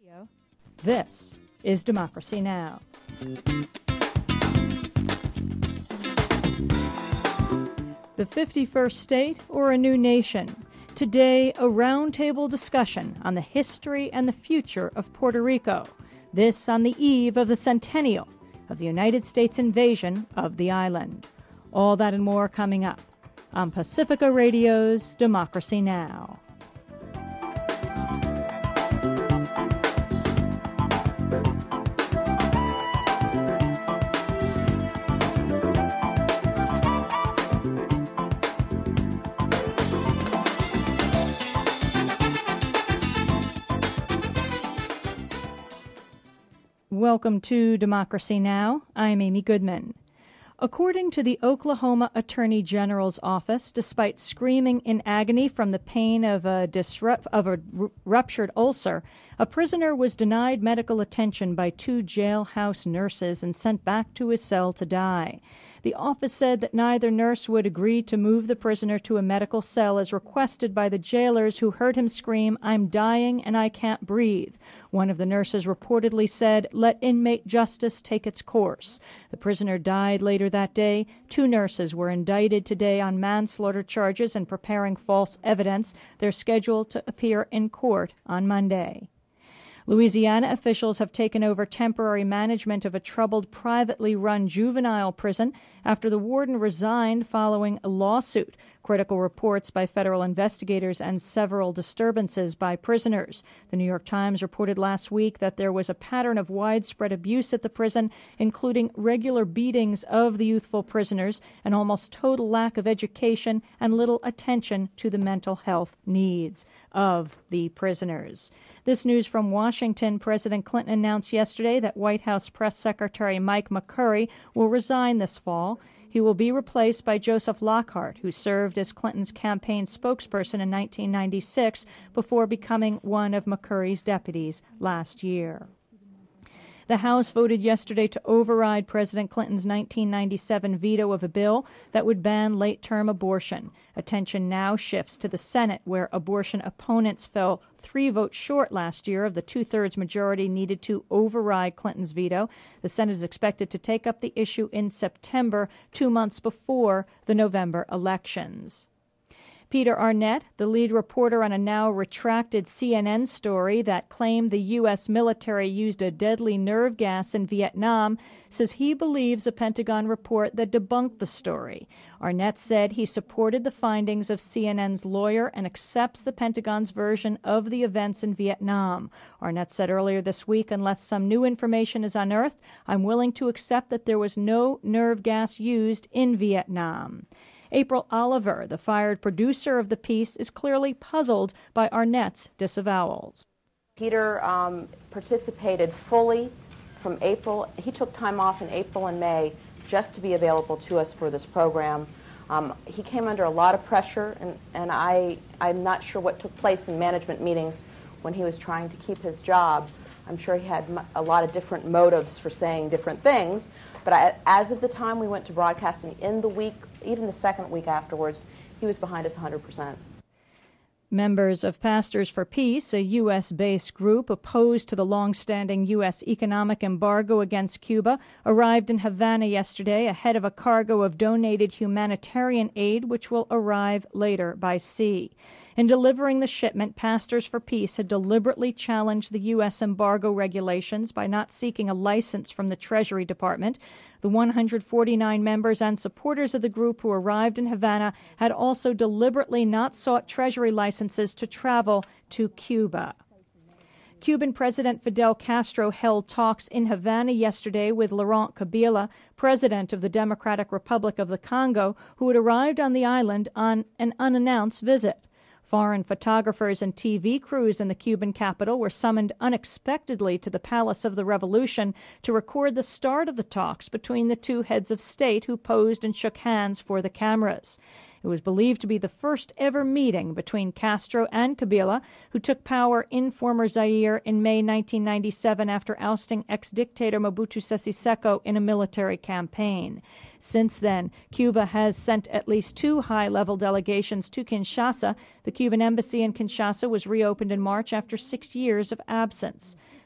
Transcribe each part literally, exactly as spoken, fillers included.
This is Democracy Now! The fifty-first state or a new nation? Today, a roundtable discussion on the history and the future of Puerto Rico. This on the eve of the centennial of the United States invasion of the island. All that and more coming up on Pacifica Radio's Democracy Now! Welcome to Democracy Now! I'm Amy Goodman. According to the Oklahoma Attorney General's office, despite screaming in agony from the pain of a, disrupt, of a r- ruptured ulcer, a prisoner was denied medical attention by two jailhouse nurses and sent back to his cell to die. The office said that neither nurse would agree to move the prisoner to a medical cell as requested by the jailers who heard him scream, "I'm dying and I can't breathe." One of the nurses reportedly said, "Let inmate justice take its course." The prisoner died later that day. Two nurses were indicted today on manslaughter charges and preparing false evidence. They're scheduled to appear in court on Monday. Louisiana officials have taken over temporary management of a troubled privately run juvenile prison after the warden resigned following a lawsuit, critical reports by federal investigators, and several disturbances by prisoners. The New York Times reported last week that there was a pattern of widespread abuse at the prison, including regular beatings of the youthful prisoners, an almost total lack of education, and little attention to the mental health needs of the prisoners. This news from Washington. President Clinton announced yesterday that White House Press Secretary Mike McCurry will resign this fall. He will be replaced by Joseph Lockhart, who served as Clinton's campaign spokesperson in nineteen ninety-six before becoming one of McCurry's deputies last year. The House voted yesterday to override President Clinton's nineteen ninety-seven veto of a bill that would ban late-term abortion. Attention now shifts to the Senate, where abortion opponents fell three votes short last year of the two-thirds majority needed to override Clinton's veto. The Senate is expected to take up the issue in September, two months before the November elections. Peter Arnett, the lead reporter on a now retracted C N N story that claimed the U S military used a deadly nerve gas in Vietnam, says he believes a Pentagon report that debunked the story. Arnett said he supported the findings of C N N's lawyer and accepts the Pentagon's version of the events in Vietnam. Arnett said earlier this week, "Unless some new information is unearthed, I'm willing to accept that there was no nerve gas used in Vietnam." April Oliver, the fired producer of the piece, is clearly puzzled by Arnett's disavowals. Peter um, participated fully from April. He took time off in April and May just to be available to us for this program. Um, he came under a lot of pressure, and, and I, I'm not sure what took place in management meetings when he was trying to keep his job. I'm sure he had a lot of different motives for saying different things, but I, as of the time we went to broadcasting, in the week, even the second week afterwards, he was behind us one hundred percent. Members of Pastors for Peace, a U S-based group opposed to the long-standing U S economic embargo against Cuba, arrived in Havana yesterday ahead of a cargo of donated humanitarian aid which will arrive later by sea. In delivering the shipment, Pastors for Peace had deliberately challenged the U S embargo regulations by not seeking a license from the Treasury Department. The one hundred forty-nine members and supporters of the group who arrived in Havana had also deliberately not sought Treasury licenses to travel to Cuba. Cuban President Fidel Castro held talks in Havana yesterday with Laurent Kabila, president of the Democratic Republic of the Congo, who had arrived on the island on an unannounced visit. Foreign photographers and T V crews in the Cuban capital were summoned unexpectedly to the Palace of the Revolution to record the start of the talks between the two heads of state who posed and shook hands for the cameras. It was believed to be the first ever meeting between Castro and Kabila, who took power in former Zaire in May nineteen ninety-seven after ousting ex-dictator Mobutu Sese Seko in a military campaign. Since then, Cuba has sent at least two high-level delegations to Kinshasa. The Cuban embassy in Kinshasa was reopened in March after six years of absence.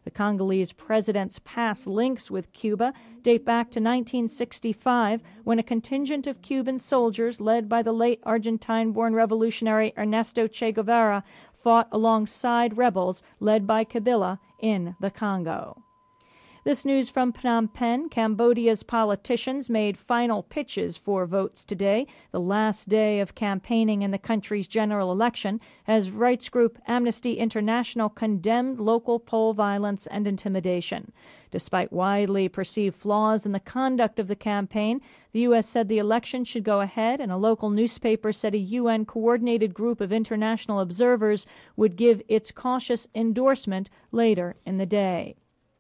The Congolese president's past links with Cuba date back to nineteen sixty-five, when a contingent of Cuban soldiers led by the late Argentine-born revolutionary Ernesto Che Guevara fought alongside rebels led by Kabila in the Congo. This news from Phnom Penh. Cambodia's politicians made final pitches for votes today, the last day of campaigning in the country's general election, as rights group Amnesty International condemned local poll violence and intimidation. Despite widely perceived flaws in the conduct of the campaign, the U S said the election should go ahead, and a local newspaper said a U N-coordinated group of international observers would give its cautious endorsement later in the day.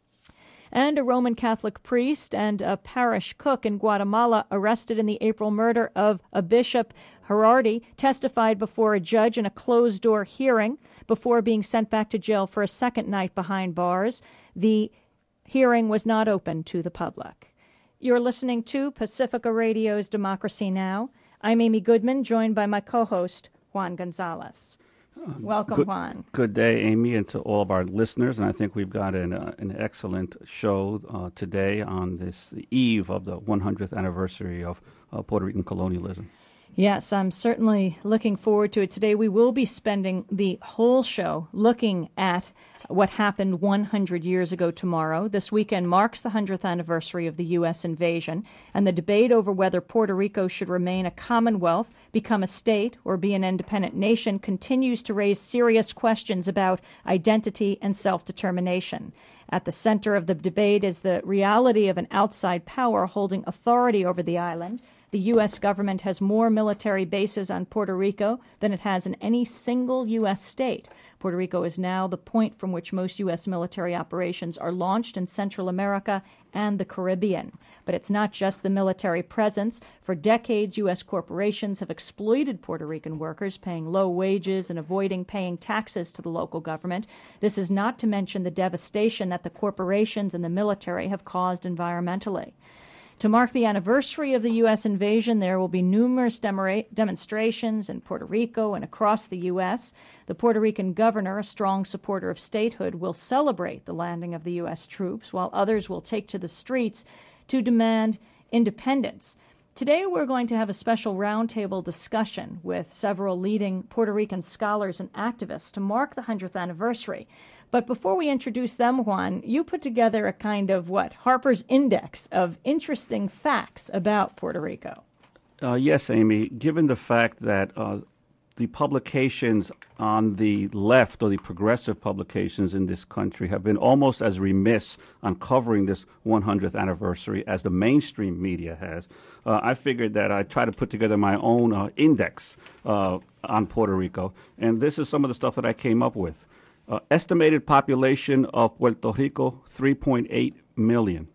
And a Roman Catholic priest and a parish cook in Guatemala arrested in the April murder of a bishop, Gerardi, testified before a judge in a closed-door hearing before being sent back to jail for a second night behind bars. The hearing was not open to the public. You're listening to Pacifica Radio's Democracy Now! I'm Amy Goodman, joined by my co-host, Juan Gonzalez. Welcome, good, Juan. Good day, Amy, and to all of our listeners. And I think we've got an, uh, an excellent show uh, today on this the eve of the one hundredth anniversary of uh, Puerto Rican colonialism. Yes, I'm certainly looking forward to it. Today we will be spending the whole show looking at what happened one hundred years ago tomorrow. This weekend marks the one hundredth anniversary of the U S invasion, and the debate over whether Puerto Rico should remain a commonwealth, become a state, or be an independent nation continues to raise serious questions about identity and self-determination. At the center of the debate is the reality of an outside power holding authority over the island. The U S government has more military bases on Puerto Rico than it has in any single U S state. Puerto Rico is now the point from which most U S military operations are launched in Central America and the Caribbean. But it's not just the military presence. For decades, U S corporations have exploited Puerto Rican workers, paying low wages and avoiding paying taxes to the local government. This is not to mention the devastation that the corporations and the military have caused environmentally. To mark the anniversary of the U S invasion, there will be numerous demora- demonstrations in Puerto Rico and across the U S The Puerto Rican governor, a strong supporter of statehood, will celebrate the landing of the U S troops, while others will take to the streets to demand independence. Today, we're going to have a special roundtable discussion with several leading Puerto Rican scholars and activists to mark the one hundredth anniversary. But before we introduce them, Juan, you put together a kind of, what, Harper's Index of interesting facts about Puerto Rico. Uh, yes, Amy. Given the fact that uh, the publications on the left, or the progressive publications in this country, have been almost as remiss on covering this one hundredth anniversary as the mainstream media has, uh, I figured that I'd try to put together my own uh, index uh, on Puerto Rico. And this is some of the stuff that I came up with. Uh, estimated population of Puerto Rico, three point eight million.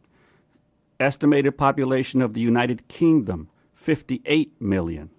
Estimated population of the United Kingdom, fifty-eight million.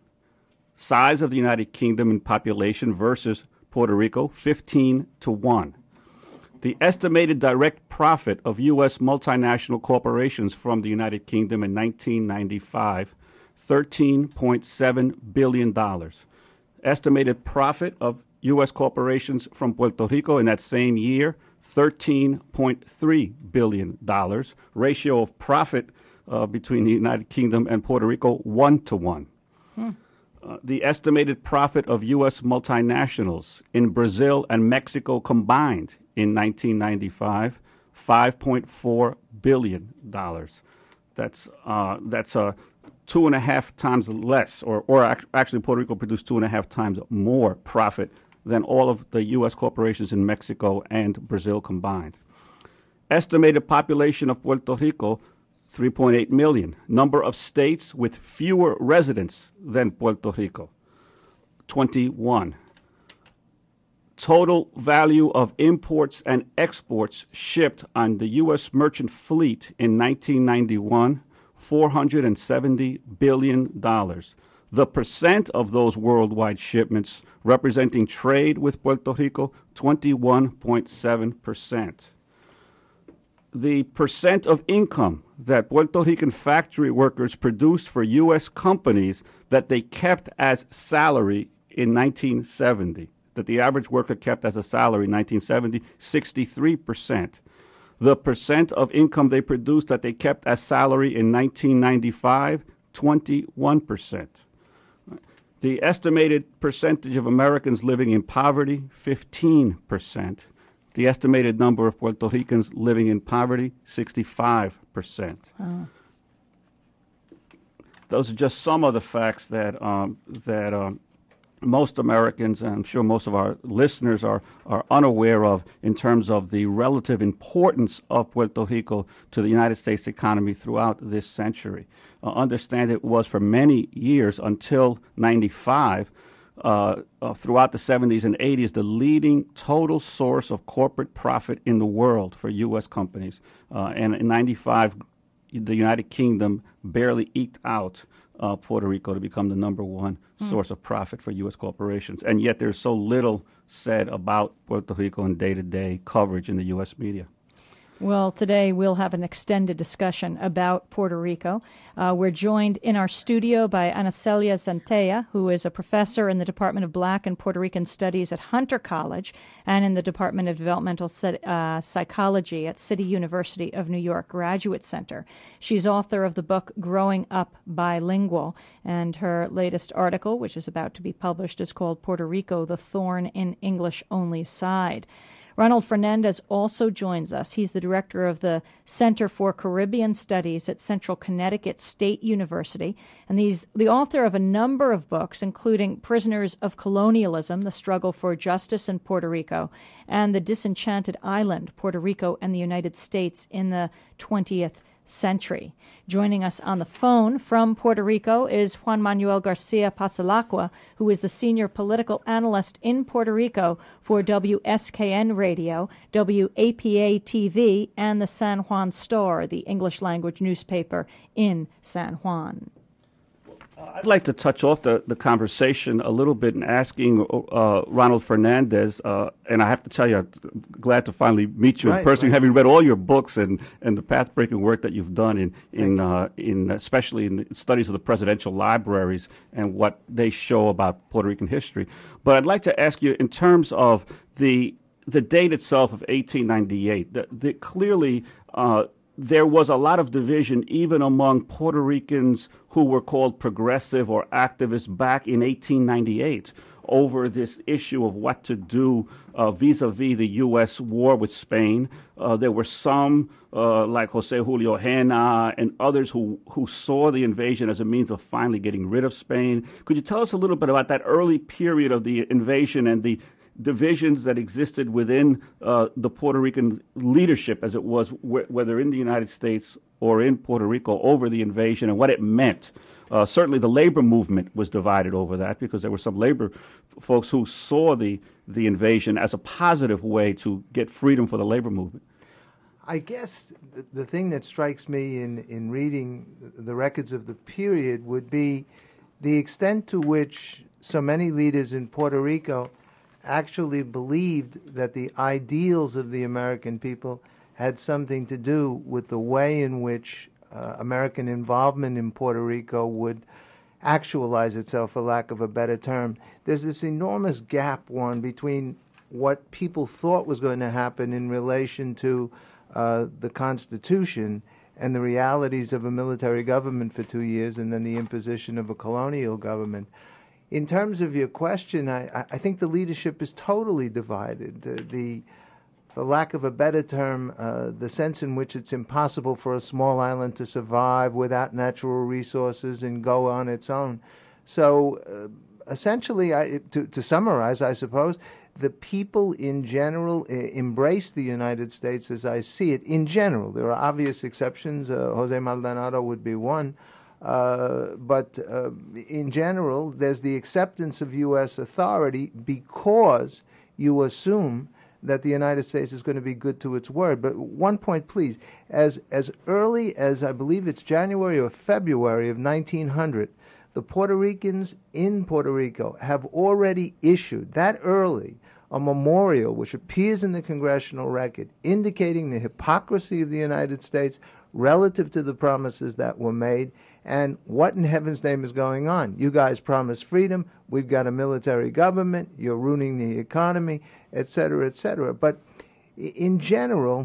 Size of the United Kingdom in population versus Puerto Rico, fifteen to one. The estimated direct profit of U S multinational corporations from the United Kingdom in nineteen ninety-five, thirteen point seven billion dollars. Estimated profit of U S corporations from Puerto Rico in that same year, thirteen point three billion dollars. Ratio of profit uh, between the United Kingdom and Puerto Rico, one to one. Hmm. Uh, the estimated profit of U S multinationals in Brazil and Mexico combined in nineteen ninety-five, five point four billion dollars. That's uh, that's a uh, two and a half times less, or, or ac- actually Puerto Rico produced two and a half times more profit than all of the U S corporations in Mexico and Brazil combined. Estimated population of Puerto Rico, three point eight million. Number of states with fewer residents than Puerto Rico, twenty-one. Total value of imports and exports shipped on the U S merchant fleet in nineteen ninety-one, four hundred seventy billion dollars. The percent of those worldwide shipments representing trade with Puerto Rico, twenty-one point seven percent. The percent of income that Puerto Rican factory workers produced for U S companies that they kept as salary in nineteen seventy, that the average worker kept as a salary in nineteen seventy, sixty-three percent. The percent of income they produced that they kept as salary in nineteen ninety-five, twenty-one percent. The estimated percentage of Americans living in poverty, fifteen percent. The estimated number of Puerto Ricans living in poverty, sixty-five percent. Wow. Those are just some of the facts that um, that um, most Americans, and I'm sure most of our listeners, are are unaware of in terms of the relative importance of Puerto Rico to the United States economy throughout this century. Uh, understand it was for many years until ninety-five, uh, uh, throughout the seventies and eighties, the leading total source of corporate profit in the world for U S companies. Uh, and in ninety-five, the United Kingdom barely eked out uh, Puerto Rico to become the number one mm. source of profit for U S corporations. And yet there's so little said about Puerto Rico in day-to-day coverage in the U S media. Well, today we'll have an extended discussion about Puerto Rico. Uh, we're joined in our studio by Ana Celia Zentea, who is a professor in the Department of Black and Puerto Rican Studies at Hunter College and in the Department of Developmental uh, Psychology at City University of New York Graduate Center. She's author of the book Growing Up Bilingual, and her latest article, which is about to be published, is called Puerto Rico, the Thorn in English-Only Side. Ronald Fernandez also joins us. He's the director of the Center for Caribbean Studies at Central Connecticut State University, and he's the author of a number of books, including Prisoners of Colonialism, The Struggle for Justice in Puerto Rico, and The Disenchanted Island, Puerto Rico and the United States in the twentieth century. Joining us on the phone from Puerto Rico is Juan Manuel Garcia Pasalacqua, who is the senior political analyst in Puerto Rico for W S K N Radio, W A P A T V, and the San Juan Star, the English language newspaper in San Juan. I'd like to touch off the, the conversation a little bit in asking uh, Ronald Fernandez, uh, and I have to tell you, I'm glad to finally meet you right, in person, right. having read all your books and, and the path-breaking work that you've done in, in, uh, in especially in the studies of the presidential libraries and what they show about Puerto Rican history. But I'd like to ask you, in terms of the the date itself of eighteen ninety-eight, the, the, clearly uh, there was a lot of division even among Puerto Ricans who were called progressive or activists back in eighteen ninety-eight over this issue of what to do uh, vis-a-vis the U S war with Spain. Uh, there were some, uh, like Jose Julio Hena and others, who, who saw the invasion as a means of finally getting rid of Spain. Could you tell us a little bit about that early period of the invasion and the divisions that existed within uh, the Puerto Rican leadership, as it was, wh- whether in the United States or in Puerto Rico, over the invasion and what it meant? Uh, certainly the labor movement was divided over that, because there were some labor folks who saw the, the invasion as a positive way to get freedom for the labor movement. I guess the, the thing that strikes me in, in reading the records of the period would be the extent to which so many leaders in Puerto Rico actually believed that the ideals of the American people had something to do with the way in which uh, American involvement in Puerto Rico would actualize itself, for lack of a better term. There's this enormous gap, one, between what people thought was going to happen in relation to uh, the Constitution and the realities of a military government for two years and then the imposition of a colonial government. In terms of your question, I, I think the leadership is totally divided. The, the for lack of a better term, uh, the sense in which it's impossible for a small island to survive without natural resources and go on its own. So uh, essentially, I, to, to summarize, I suppose, the people in general uh, embrace the United States as I see it. In general, there are obvious exceptions. Uh, Jose Maldonado would be one. Uh, but uh, in general, there's the acceptance of U S authority because you assume that the United States is going to be good to its word. But one point, please. As, as early as, I believe it's January or February of nineteen hundred, the Puerto Ricans in Puerto Rico have already issued, that early, a memorial which appears in the congressional record indicating the hypocrisy of the United States relative to the promises that were made. And what in heaven's name is going on? You guys promised freedom. We've got a military government. You're ruining the economy, et cetera, et cetera. But in general,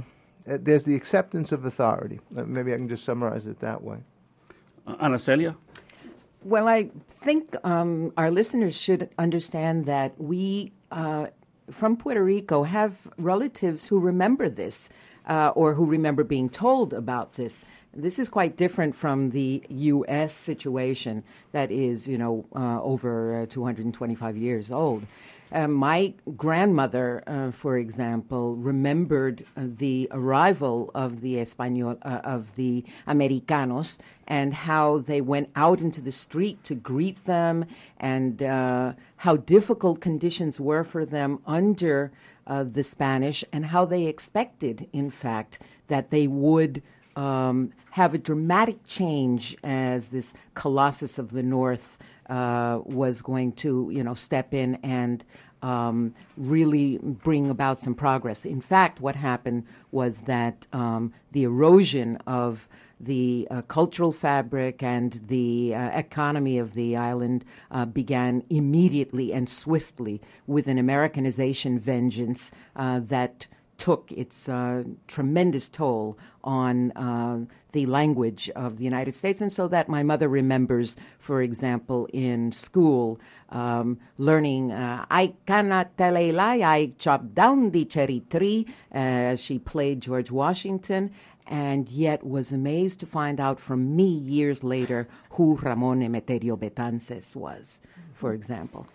uh, there's the acceptance of authority. Uh, maybe I can just summarize it that way. Uh, Ana Celia? Well, I think um, our listeners should understand that we, uh, from Puerto Rico, have relatives who remember this uh, or who remember being told about this. This is quite different from the U S situation that is, you know, uh, over uh, two hundred twenty-five years old. Uh, my grandmother, uh, for example, remembered uh, the arrival of the Español, uh, of the Americanos, and how they went out into the street to greet them, and uh, how difficult conditions were for them under uh, the Spanish, and how they expected, in fact, that they would um, have a dramatic change as this Colossus of the North uh, was going to, you know, step in and um, really bring about some progress. In fact, what happened was that um, the erosion of the uh, cultural fabric and the uh, economy of the island uh, began immediately and swiftly with an Americanization vengeance uh, that took its uh, tremendous toll on uh, the language of the United States. And so that my mother remembers, for example, in school, um, learning, uh, I cannot tell a lie, I chopped down the cherry tree. Uh, she played George Washington, and yet was amazed to find out from me years later who Ramon Emeterio Betances was, for example.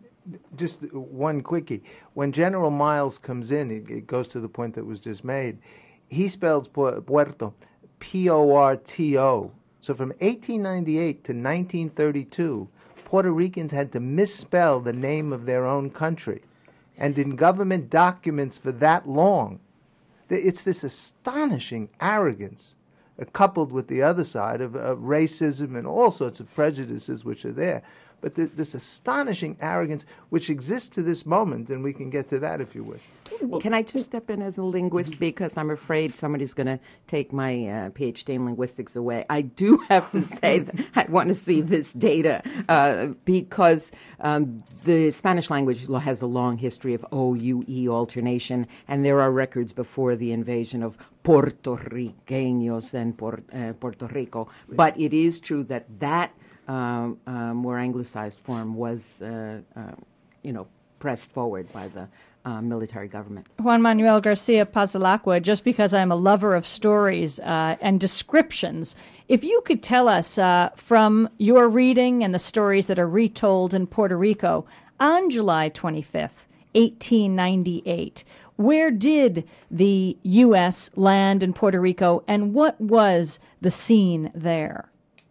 Just one quickie. When General Miles comes in, it, it goes to the point that was just made. He spells pu- Puerto, P O R T O. So from eighteen ninety-eight to nineteen thirty-two, Puerto Ricans had to misspell the name of their own country. And in government documents for that long, it's this astonishing arrogance, uh, coupled with the other side of, of racism and all sorts of prejudices which are there. But th- this astonishing arrogance which exists to this moment, and we can get to that if you wish. Can I just step in as a linguist, because I'm afraid somebody's going to take my uh, PhD in linguistics away. I do have to say that I want to see this data uh, because um, the Spanish language has a long history of O U E alternation, and there are records before the invasion of Puerto Riqueños and Por- uh, Puerto Rico. But it is true that that um, uh, more anglicized form was, uh, uh, you know, pressed forward by the Uh, military government. Juan Manuel Garcia Pazalacqua, just because I'm a lover of stories uh, and descriptions, if you could tell us uh, from your reading and the stories that are retold in Puerto Rico on July twenty-fifth, eighteen ninety-eight, where did the U S land in Puerto Rico, and what was the scene there?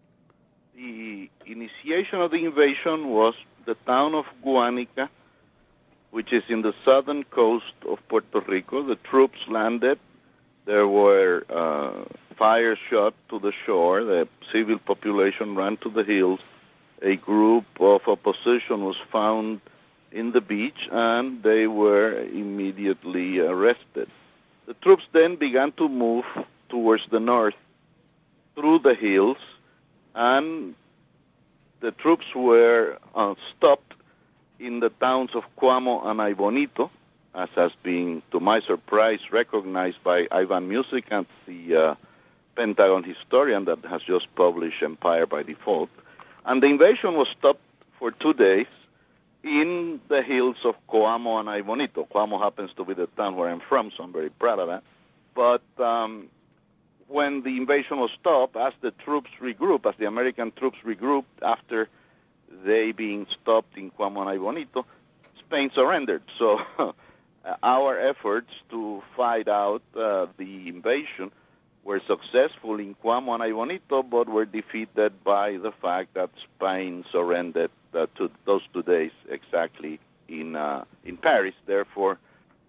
The initiation of the invasion was the town of Guánica, which is in the southern coast of Puerto Rico. The troops landed. There were uh, fire shot to the shore. The civil population ran to the hills. A group of opposition was found in the beach, and they were immediately arrested. The troops then began to move towards the north through the hills, and the troops were uh, stopped in the towns of Cuamo and Aybonito, as has been, to my surprise, recognized by Ivan Musikant, the uh, Pentagon historian that has just published Empire by Default. And the invasion was stopped for two days in the hills of Coamo and Aybonito. Coamo happens to be the town where I'm from, so I'm very proud of that. But um, when the invasion was stopped, as the troops regrouped, as the American troops regrouped after they being stopped in Cuamo and Aybonito, Spain surrendered. So our efforts to fight out uh, the invasion were successful in Cuamo and Aybonito, but were defeated by the fact that Spain surrendered uh, to those two days exactly in uh, in Paris. Therefore,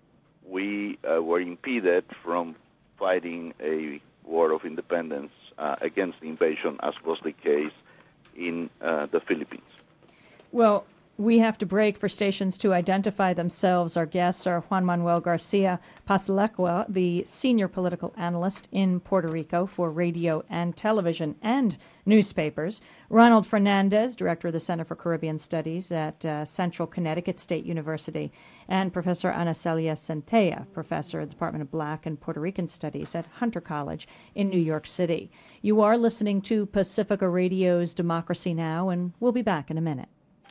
we uh, were impeded from fighting a war of independence uh, against the invasion, as was the case in uh, the Philippines. Well, We have to break for stations to identify themselves. Our guests are Juan Manuel Garcia Pasalacqua, the senior political analyst in Puerto Rico for radio and television and newspapers, Ronald Fernandez, director of the Center for Caribbean Studies at uh, Central Connecticut State University, and Professor Ana Celia Centella, professor at the Department of Black and Puerto Rican Studies at Hunter College in New York City. You are listening to Pacifica Radio's Democracy Now!, and we'll be back in a minute.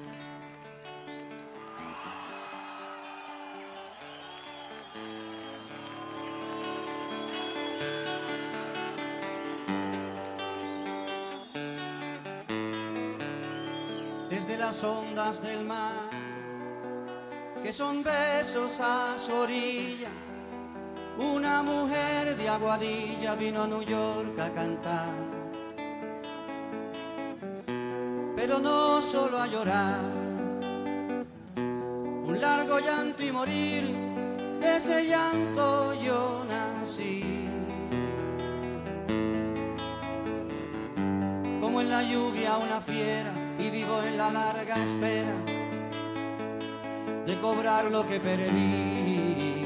Desde las ondas del mar, que son besos a su orilla, una mujer de Aguadilla vino a New York a cantar, pero no solo a llorar, un largo llanto y morir, ese llanto yo nací. Como en la lluvia una fiera, y vivo en la larga espera de cobrar lo que perdí.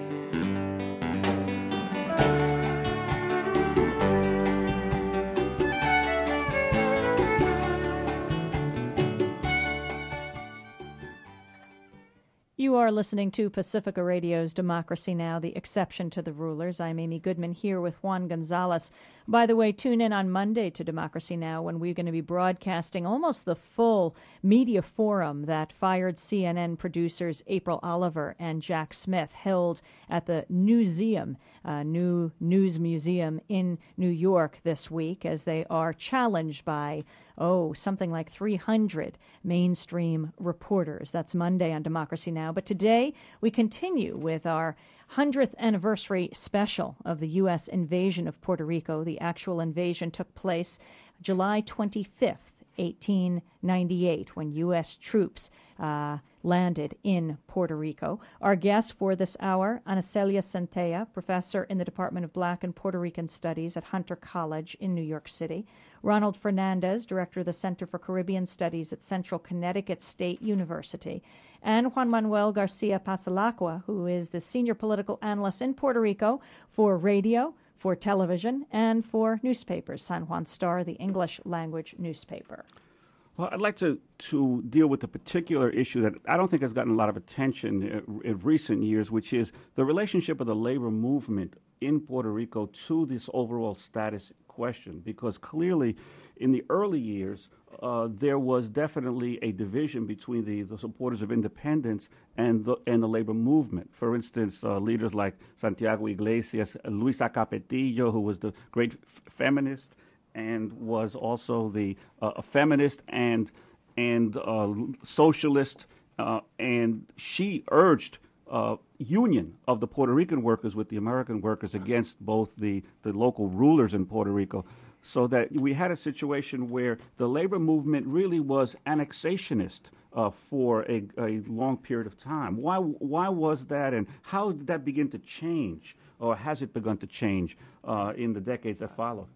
You are listening to Pacifica Radio's Democracy Now!, the exception to the rulers. I'm Amy Goodman here with Juan Gonzalez. By the way, tune in on Monday to Democracy Now! When we're going to be broadcasting almost the full media forum that fired C N N producers April Oliver and Jack Smith held at the Newseum, uh, New News Museum in New York this week, as they are challenged by, oh, something like three hundred mainstream reporters. That's Monday on Democracy Now! But today we continue with our one hundredth anniversary special of the U S invasion of Puerto Rico. The actual invasion took place July twenty-fifth, eighteen ninety-eight, when U S troops uh, landed in Puerto Rico. Our guest for this hour, Ana Celia Centella, professor in the Department of Black and Puerto Rican Studies at Hunter College in New York City. Ronald Fernandez, director of the Center for Caribbean Studies at Central Connecticut State University. And Juan Manuel Garcia Pasalacqua, who is the senior political analyst in Puerto Rico for radio, for television, and for newspapers, San Juan Star, the English language newspaper. Well, I'd like to, to deal with a particular issue that I don't think has gotten a lot of attention in, in recent years, which is the relationship of the labor movement in Puerto Rico to this overall status question. Because clearly, in the early years, uh, there was definitely a division between the, the supporters of independence and the, and the labor movement. For instance, uh, leaders like Santiago Iglesias, Luisa Capetillo, who was the great f- feminist, and was also the uh, a feminist and and uh, socialist, uh, and she urged uh, union of the Puerto Rican workers with the American workers against both the, the local rulers in Puerto Rico, so that we had a situation where the labor movement really was annexationist uh, for a, a long period of time. Why why was that, and how did that begin to change, or has it begun to change uh, in the decades that followed?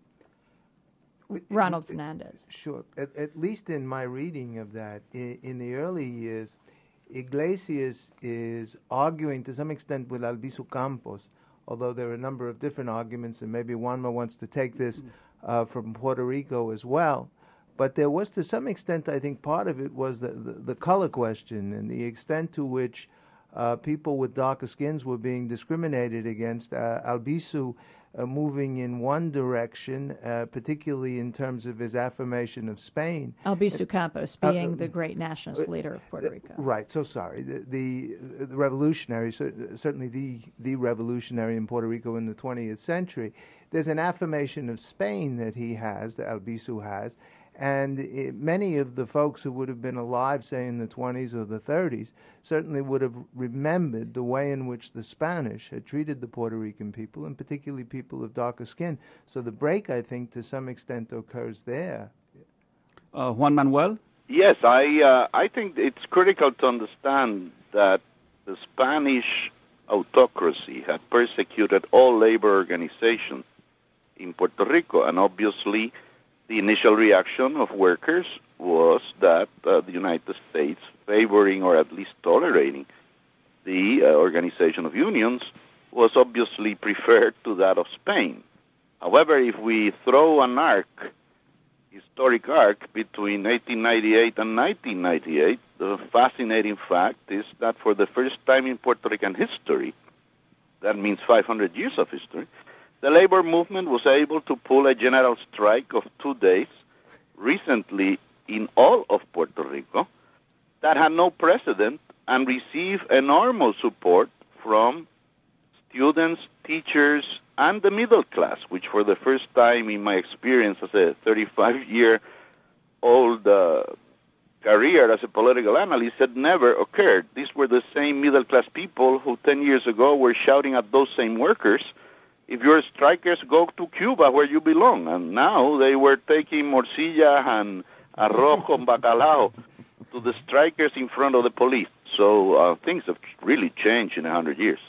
Ronald Fernandez. Sure. At, at least in my reading of that, in, in the early years, Iglesias is arguing to some extent with Albizu Campos, although there are a number of different arguments, and maybe Juanma wants to take this uh, from Puerto Rico as well. But there was, to some extent, I think part of it was the, the, the color question and the extent to which uh, people with darker skins were being discriminated against. Uh, Albizu Uh, moving in one direction, uh, particularly in terms of his affirmation of Spain. Albizu Campos being uh, the great nationalist leader of Puerto Rico. Right, so sorry. The, the, the revolutionary, certainly the, the revolutionary in Puerto Rico in the twentieth century. There's an affirmation of Spain that he has, that Albizu has, and it, many of the folks who would have been alive, say, in the twenties or the thirties, certainly would have remembered the way in which the Spanish had treated the Puerto Rican people, and particularly people of darker skin. So the break, I think, to some extent occurs there. Uh, Juan Manuel? Yes, I, uh, I think it's critical to understand that the Spanish autocracy had persecuted all labor organizations in Puerto Rico, and obviously the initial reaction of workers was that uh, the United States favoring or at least tolerating the uh, Organization of Unions was obviously preferred to that of Spain. However, if we throw an arc, historic arc, between eighteen ninety-eight and nineteen ninety-eight, the fascinating fact is that for the first time in Puerto Rican history, that means five hundred years of history, the labor movement was able to pull a general strike of two days recently in all of Puerto Rico that had no precedent and received enormous support from students, teachers, and the middle class, which for the first time in my experience as a thirty-five-year-old uh, career as a political analyst had never occurred. These were the same middle-class people who ten years ago were shouting at those same workers, if you're strikers, go to Cuba where you belong. And now they were taking morcilla and arroz con bacalao to the strikers in front of the police. So uh, things have really changed in a hundred years.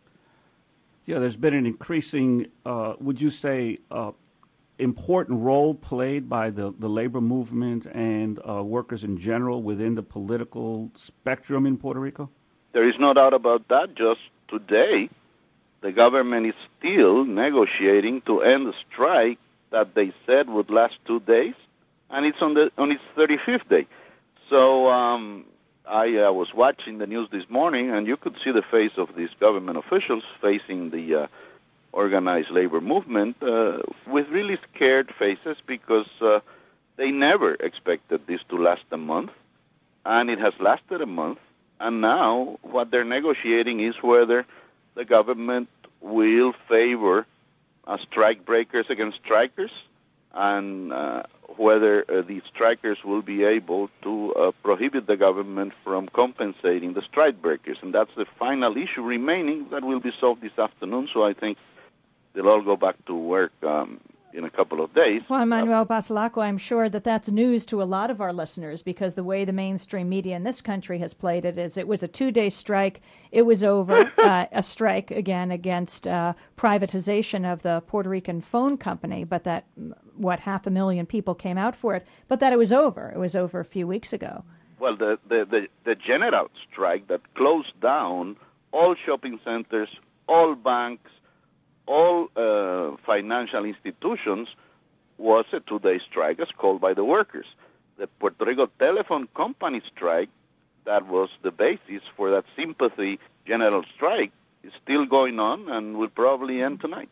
Yeah, there's been an increasing, uh, would you say, uh, important role played by the, the labor movement and uh, workers in general within the political spectrum in Puerto Rico? There is no doubt about that. Just today, the government is still negotiating to end the strike that they said would last two days, and it's on the on its thirty-fifth day. So um, I uh, was watching the news this morning, and you could see the face of these government officials facing the uh, organized labor movement uh, with really scared faces because uh, they never expected this to last a month, and it has lasted a month. And now what they're negotiating is whether the government will favor uh, strike breakers against strikers, and uh, whether uh, the strikers will be able to uh, prohibit the government from compensating the strike breakers. And that's the final issue remaining that will be solved this afternoon. So I think they'll all go back to work um, in a couple of days. Juan Manuel Basilacqua, I'm sure that that's news to a lot of our listeners, because the way the mainstream media in this country has played it is it was a two-day strike, it was over, uh, a strike, again, against uh, privatization of the Puerto Rican phone company, but that, what, half a million people came out for it, but that it was over. It was over a few weeks ago. Well, the, the, the, the general strike that closed down all shopping centers, all banks, all uh, financial institutions was a two-day strike as called by the workers. The Puerto Rico Telephone Company strike, that was the basis for that sympathy general strike, is still going on and will probably end tonight.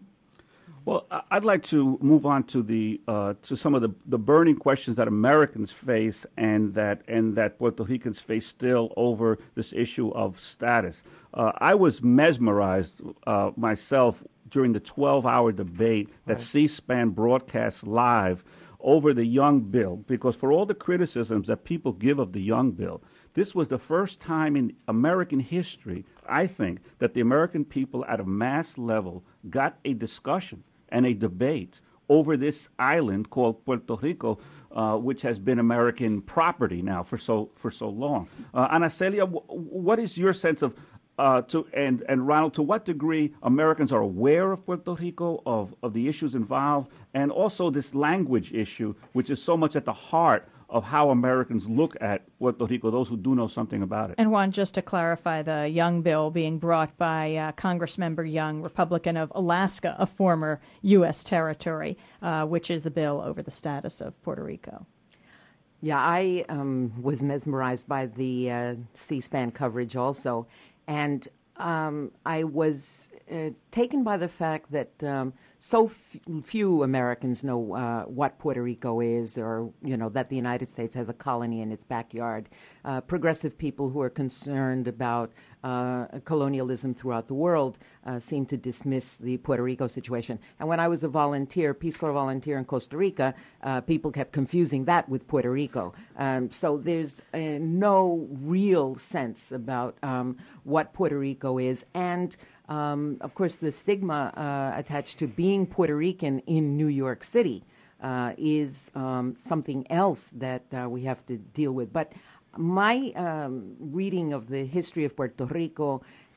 Well, I'd like to move on to the uh, to some of the, the burning questions that Americans face and that and that Puerto Ricans face still over this issue of status. Uh, I was mesmerized uh, myself during the twelve-hour debate that right. C-SPAN broadcast live over the Young Bill, because for all the criticisms that people give of the Young Bill, this was the first time in American history, I think, that the American people at a mass level got a discussion and a debate over this island called Puerto Rico, uh, which has been American property now for so for so long. Uh, Ana Celia, w- what is your sense of, uh, to and, and Ronald, to what degree Americans are aware of Puerto Rico, of, of the issues involved, and also this language issue, which is so much at the heart of how Americans look at Puerto Rico, those who do know something about it. And Juan, just to clarify, the Young Bill being brought by uh, Congressmember Young, Republican of Alaska, a former U S territory, uh, which is the bill over the status of Puerto Rico. Yeah, I um, was mesmerized by the uh, C-SPAN coverage also, and um, I was uh, taken by the fact that um, so f- few Americans know uh, what Puerto Rico is, or, you know, that the United States has a colony in its backyard. Uh, progressive people who are concerned about uh, colonialism throughout the world uh, seem to dismiss the Puerto Rico situation. And when I was a volunteer, Peace Corps volunteer in Costa Rica, uh, people kept confusing that with Puerto Rico. Um, so there's uh, no real sense about um, what Puerto Rico is. And Um, of course, the stigma uh, attached to being Puerto Rican in New York City uh, is um, something else that uh, we have to deal with. But my um, reading of the history of Puerto Rico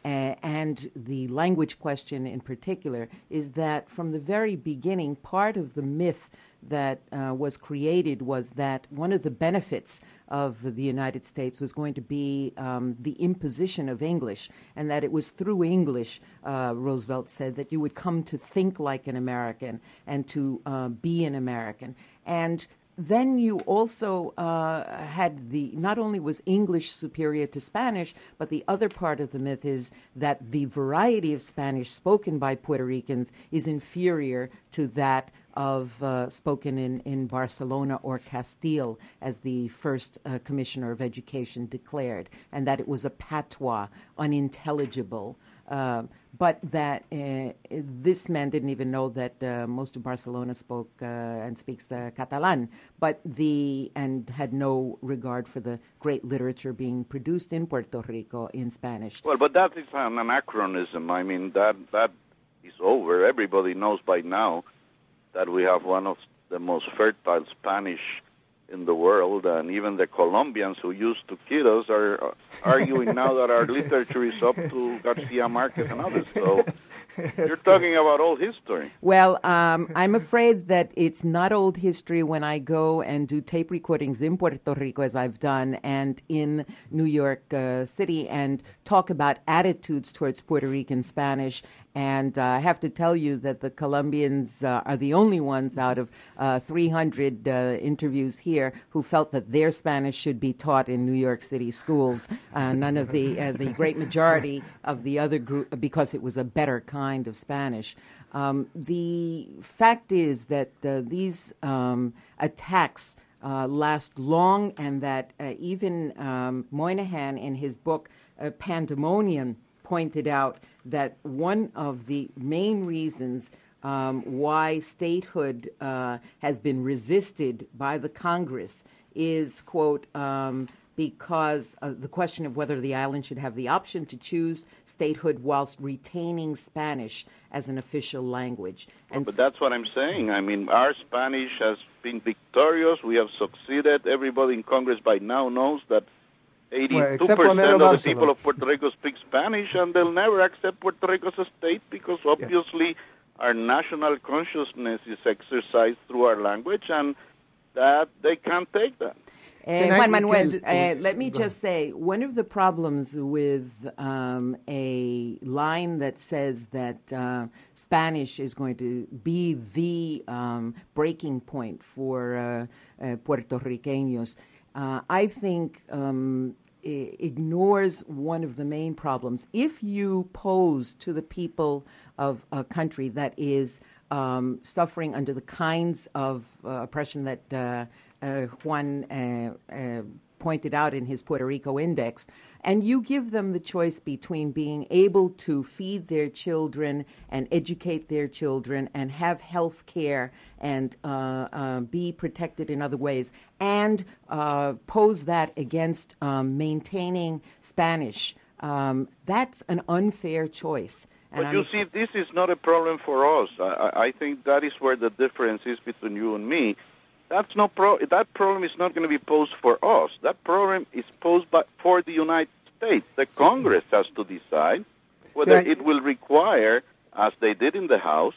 uh, and the language question in particular, is that from the very beginning, part of the myth that uh, was created was that one of the benefits of the United States was going to be um, the imposition of English, and that it was through English, uh, Roosevelt said, that you would come to think like an American and to uh, be an American. And then you also uh, had the, not only was English superior to Spanish, but the other part of the myth is that the variety of Spanish spoken by Puerto Ricans is inferior to that of uh, spoken in, in Barcelona or Castile, as the first uh, commissioner of education declared, and that it was a patois, unintelligible. Uh, but that uh, this man didn't even know that uh, most of Barcelona spoke uh, and speaks uh, Catalan, but the and had no regard for the great literature being produced in Puerto Rico in Spanish. Well, but that is an anachronism. I mean, that that is over. Everybody knows by now that we have one of the most fertile Spanish in the world, and even the Colombians who used to kid us are arguing now that our literature is up to Garcia Marquez and others. So you're talking about old history. Well, um, I'm afraid that it's not old history when I go and do tape recordings in Puerto Rico, as I've done, and in New York uh, City, and talk about attitudes towards Puerto Rican Spanish. And uh, I have to tell you that the Colombians uh, are the only ones out of uh, three hundred uh, interviews here who felt that their Spanish should be taught in New York City schools. Uh, none of the uh, the great majority of the other group, because it was a better kind of Spanish. Um, the fact is that uh, these um, attacks uh, last long, and that uh, even um, Moynihan, in his book uh, Pandemonium, pointed out that one of the main reasons um, why statehood uh, has been resisted by the Congress is, quote, um, because of the question of whether the island should have the option to choose statehood whilst retaining Spanish as an official language. And but that's what I'm saying. I mean, our Spanish has been victorious. We have succeeded. Everybody in Congress by now knows that eighty-two percent well, of the people of Puerto Rico speak Spanish, and they'll never accept Puerto Rico as a state because obviously yeah. our national consciousness is exercised through our language, and that they can't take that. Uh, Juan I, Manuel, just, uh, let me just say, one of the problems with um, a line that says that uh, Spanish is going to be the um, breaking point for uh, uh, Puerto Ricanos, uh, I think um, I- ignores one of the main problems. If you pose to the people of a country that is um, suffering under the kinds of uh, oppression that uh, Uh, Juan uh, uh, pointed out in his Puerto Rico Index, and you give them the choice between being able to feed their children and educate their children and have health care and uh, uh, be protected in other ways, and uh, pose that against um, maintaining Spanish, um, that's an unfair choice. And but I'm you see, this is not a problem for us. I, I think that is where the difference is between you and me. That's no pro- that problem is not going to be posed for us. That problem is posed by, for the United States. The Congress has to decide whether it will require, as they did in the House,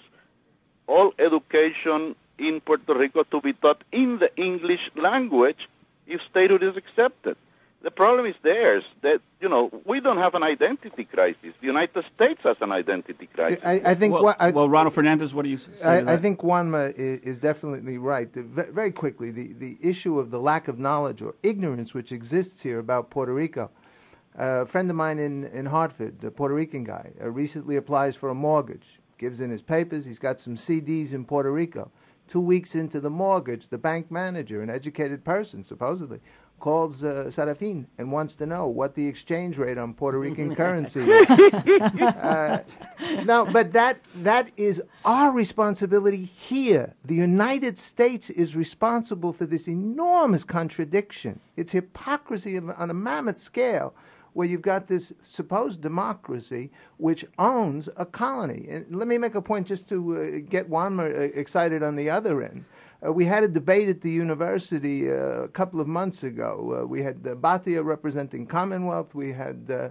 all education in Puerto Rico to be taught in the English language if statehood is accepted. The problem is theirs, that, you know, we don't have an identity crisis. The United States has an identity crisis. See, I, I think... Well, what, I, well, Ronald Fernandez, what do you say to I, that? I think Juanma is, is definitely right. The, very quickly, the, the issue of the lack of knowledge or ignorance which exists here about Puerto Rico. Uh, a friend of mine in, in Hartford, a Puerto Rican guy, uh, recently applies for a mortgage, gives in his papers, he's got some C Ds in Puerto Rico. Two weeks into the mortgage, the bank manager, an educated person, supposedly, calls uh, Sarafin and wants to know what the exchange rate on Puerto Rican currency is. uh, no, but that that is our responsibility here. The United States is responsible for this enormous contradiction. It's hypocrisy of, on a mammoth scale, where you've got this supposed democracy which owns a colony. And let me make a point just to uh, get Juanma uh, excited on the other end. Uh, we had a debate at the university uh, a couple of months ago. Uh, we had uh, Batia representing Commonwealth. We had uh,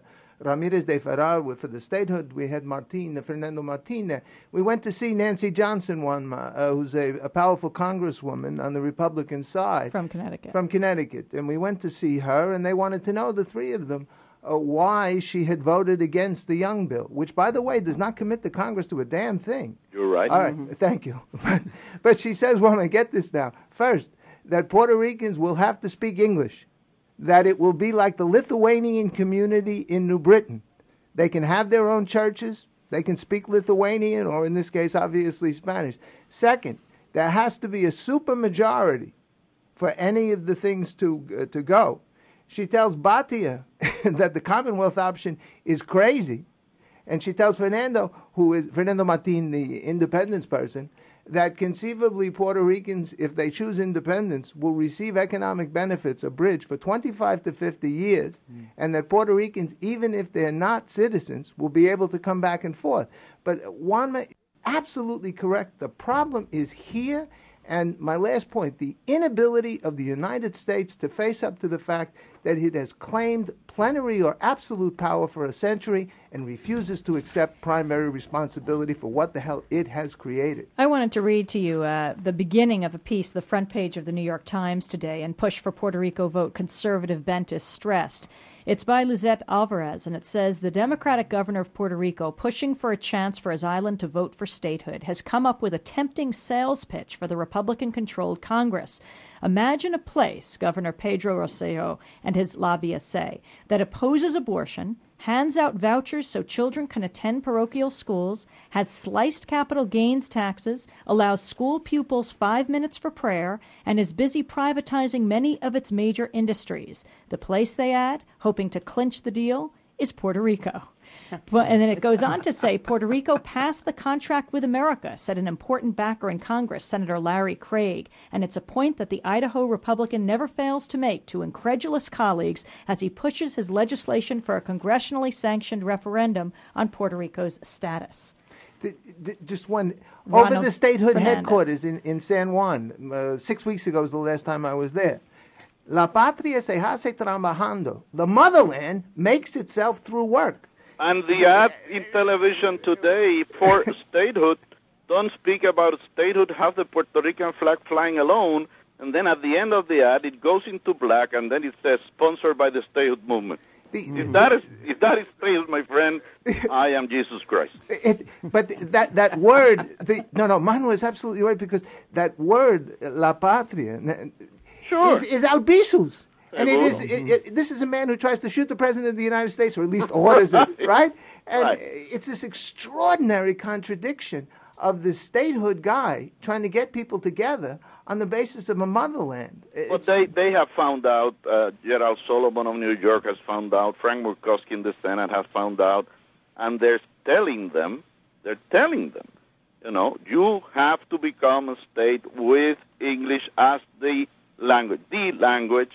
Ramirez de Ferrer for the statehood. We had Martin, Fernando Martin there. We went to see Nancy Johnson, one uh, who's a, a powerful congresswoman on the Republican side. From Connecticut. From Connecticut. And we went to see her, and they wanted to know, the three of them, uh, why she had voted against the Young Bill, which, by the way, does not commit the Congress to a damn thing. You're right. All right, mm-hmm. Thank you. But, but she says, well, I get this now. First, that Puerto Ricans will have to speak English, that it will be like the Lithuanian community in New Britain. They can have their own churches, they can speak Lithuanian, or in this case, obviously Spanish. Second, there has to be a supermajority for any of the things to, uh, to go. She tells Batia that the Commonwealth option is crazy, and she tells Fernando, who is Fernando Martin, the independence person, that conceivably Puerto Ricans, if they choose independence, will receive economic benefits, a bridge, for twenty-five to fifty years, mm. and that Puerto Ricans, even if they're not citizens, will be able to come back and forth. But Juanma, absolutely correct. The problem is here. And my last point, the inability of the United States to face up to the fact that it has claimed plenary or absolute power for a century and refuses to accept primary responsibility for what the hell it has created. I wanted to read to you uh, the beginning of a piece, the front page of the New York Times today, and Push for Puerto Rico Vote, Conservative Bent is Stressed. It's by Lizette Alvarez, and it says, the Democratic governor of Puerto Rico, pushing for a chance for his island to vote for statehood, has come up with a tempting sales pitch for the Republican-controlled Congress. Imagine a place, Governor Pedro Rosselló and his lobbyists say, that opposes abortion, hands out vouchers so children can attend parochial schools, has sliced capital gains taxes, allows school pupils five minutes for prayer, and is busy privatizing many of its major industries. The place, they add, hoping to clinch the deal, is Puerto Rico. But, and then it goes on to say, Puerto Rico passed the contract with America, said an important backer in Congress, Senator Larry Craig, and it's a point that the Idaho Republican never fails to make to incredulous colleagues as he pushes his legislation for a congressionally sanctioned referendum on Puerto Rico's status. The, the, just one, Ronald over the statehood Fernandez. headquarters in, in San Juan, uh, six weeks ago was the last time I was there. La patria se hace trabajando. The motherland makes itself through work. And the ad in television today for statehood don't speak about statehood, have the Puerto Rican flag flying alone, and then at the end of the ad it goes into black, and then it says sponsored by the statehood movement. The, if that is if that is statehood, my friend, I am Jesus Christ. It, but that that word, the, no, no, Manu is absolutely right, because that word, la patria, sure. is, is albizus. And it is. It, it, this is a man who tries to shoot the president of the United States, or at least orders it, right? And right. It's this extraordinary contradiction of this statehood guy trying to get people together on the basis of a motherland. But they, they have found out. Uh, Gerald Solomon of New York has found out. Frank Murkowski in the Senate has found out, and they're telling them. They're telling them, you know, you have to become a state with English as the language, the language.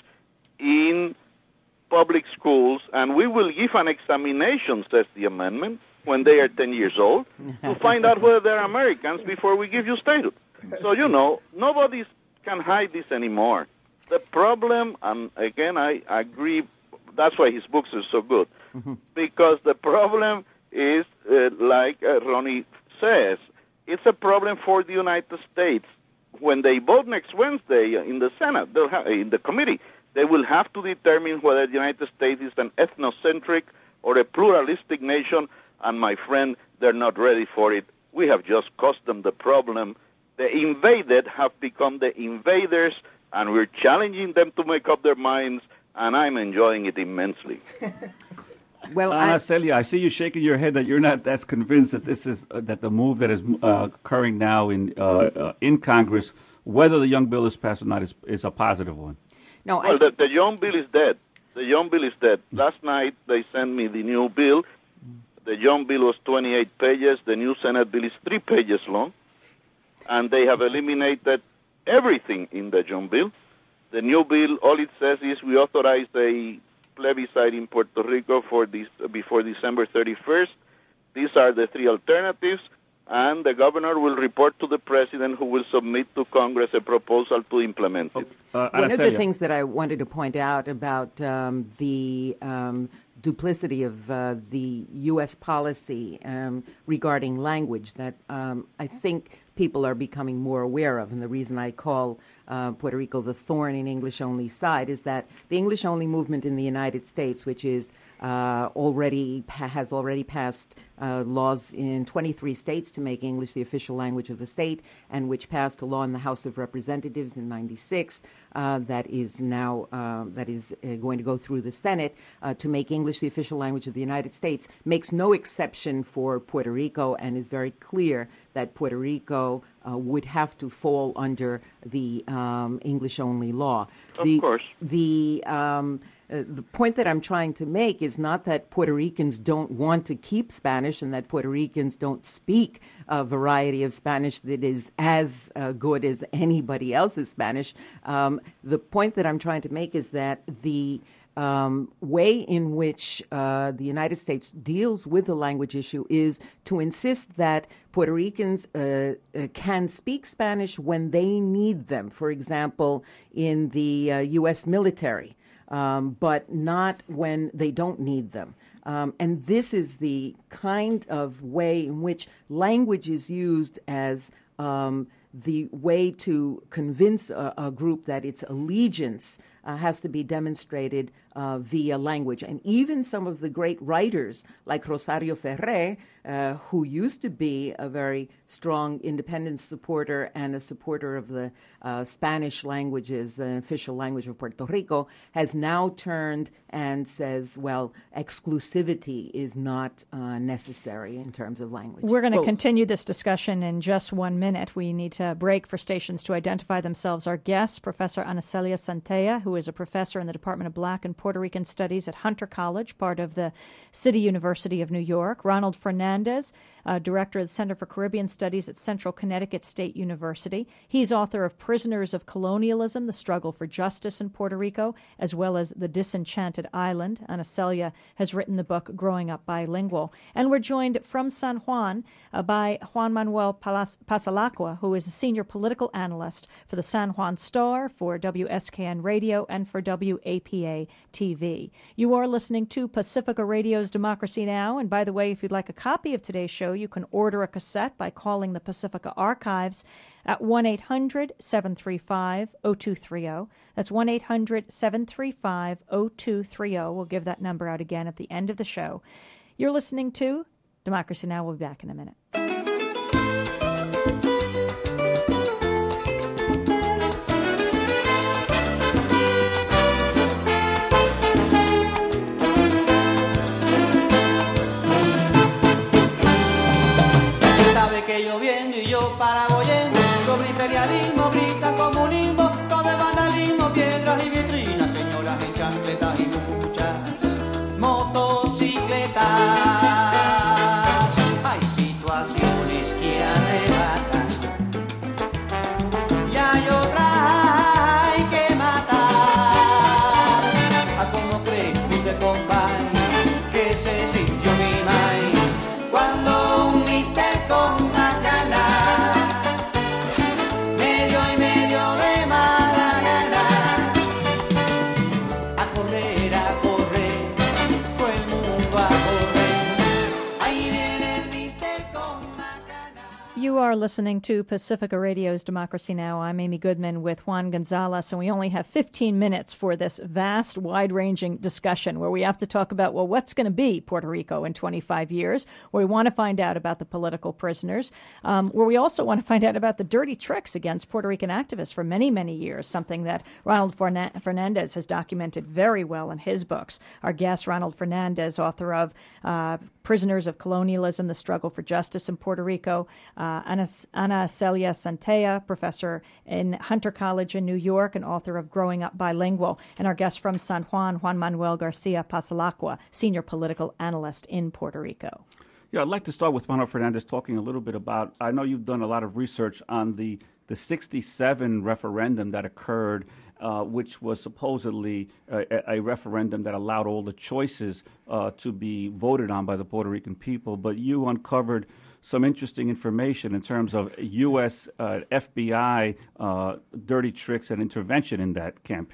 In public schools, and we will give an examination, says the amendment, when they are ten years old, to find out whether they're Americans before we give you statehood. So, you know, nobody can hide this anymore. The problem, and again, I agree, that's why his books are so good, mm-hmm. because the problem is, uh, like uh, Ronnie says, it's a problem for the United States. When they vote next Wednesday in the Senate, they'll have, in the committee, they will have to determine whether the United States is an ethnocentric or a pluralistic nation, and my friend, they're not ready for it. We have just caused them the problem. The invaded have become the invaders, and we're challenging them to make up their minds, and I'm enjoying it immensely. Well, Ana I, Celia, I see you shaking your head that you're not as convinced that this is uh, that the move that is uh, occurring now in uh, uh, in Congress, whether the Young Bill is passed or not, is, is a positive one. No, well, I the, the Young Bill is dead. The Young Bill is dead. Last night they sent me the new bill. The Young Bill was twenty-eight pages. The new Senate bill is three pages long, and they have eliminated everything in the Young Bill. The new bill, all it says is we authorize a plebiscite in Puerto Rico for this before December thirty-first. These are the three alternatives, and the governor will report to the president, who will submit to Congress a proposal to implement it. Uh, One of the Celia. things that I wanted to point out about um, the um, duplicity of uh, the U S policy um, regarding language that um, I think people are becoming more aware of. And the reason I call uh, Puerto Rico the thorn in English-only side is that the English-only movement in the United States, which is uh, already pa- has already passed uh, laws in twenty-three states to make English the official language of the state, and which passed a law in the House of Representatives in ninety-six uh, that is now uh, that is uh, going to go through the Senate uh, to make English the official language of the United States, makes no exception for Puerto Rico, and is very clear that Puerto Rico uh, would have to fall under the um, English-only law. Of the, course. The um, uh, the point that I'm trying to make is not that Puerto Ricans don't want to keep Spanish and that Puerto Ricans don't speak a variety of Spanish that is as uh, good as anybody else's Spanish. Um, the point that I'm trying to make is that the Um, way in which uh, the United States deals with the language issue is to insist that Puerto Ricans uh, uh, can speak Spanish when they need them, for example, in the uh, U S military, um, but not when they don't need them. Um, and this is the kind of way in which language is used as um, the way to convince a, a group that its allegiance uh, has to be demonstrated uh, via language. And even some of the great writers, like Rosario Ferré, uh, who used to be a very strong independence supporter and a supporter of the uh, Spanish language as the official language of Puerto Rico, has now turned and says, well, exclusivity is not uh, necessary in terms of language. We're going to Well, continue this discussion in just one minute. We need to break for stations to identify themselves. Our guest, Professor Ana Celia Santea, who is a professor in the Department of Black and Puerto Rican Studies at Hunter College, part of the City University of New York. Ronald Fernandez, uh, director of the Center for Caribbean Studies at Central Connecticut State University. He's author of Prisoners of Colonialism, The Struggle for Justice in Puerto Rico, as well as The Disenchanted Island. Ana Celia has written the book Growing Up Bilingual. And we're joined from San Juan uh, by Juan Manuel Palas- Pasalacqua, who is a senior political analyst for the San Juan Star, for W S K N Radio, and for W A P A T V. You are listening to Pacifica Radio's Democracy Now! And by the way, if you'd like a copy of today's show, you can order a cassette by calling the Pacifica Archives at one eight hundred seven three five oh two three oh. That's one eight hundred seven three five oh two three oh. We'll give that number out again at the end of the show. You're listening to Democracy Now! We'll be back in a minute. Sabe que lloviendo y yo paragoyendo sobre imperialismo, grita comunismo, todo es vandalismo, piedras y vitrinas, señoras en chancletas y muchas motocicletas. Hay situaciones que arrebatan y hay otras hay que matar. ¿A cómo cree usted, compañero, que se sintió mi maíz cuando un mister con macana medio y medio de mala gana a correr, a correr, todo el mundo a correr, ahí viene el mister con macana. You are listening to Pacifica Radio's Democracy Now! I'm Amy Goodman with Juan Gonzalez, and we only have fifteen minutes for this vast, wide-ranging discussion where we have to talk about, well, what's going to be Puerto Rico in twenty-five years, where we want to find out about the political prisoners, um, where we also want to find out about the dirty tricks against Puerto Rican activists for many, many years, something that Ronald Fernan- Fernandez has documented very well in his books. Our guest, Ronald Fernandez, author of uh, Prisoners of Colonialism, The Struggle for Justice in Puerto Rico, uh, Ana, Ana Celia Santea, professor in Hunter College in New York and author of Growing Up Bilingual, and our guest from San Juan, Juan Manuel Garcia Pasalacqua, senior political analyst in Puerto Rico. Yeah, I'd like to start with Manuel Fernandez talking a little bit about, I know you've done a lot of research on the, the sixty-seven referendum that occurred, uh, which was supposedly a, a referendum that allowed all the choices uh, to be voted on by the Puerto Rican people. But you uncovered some interesting information in terms of U S uh, F B I uh, dirty tricks and intervention in that campaign.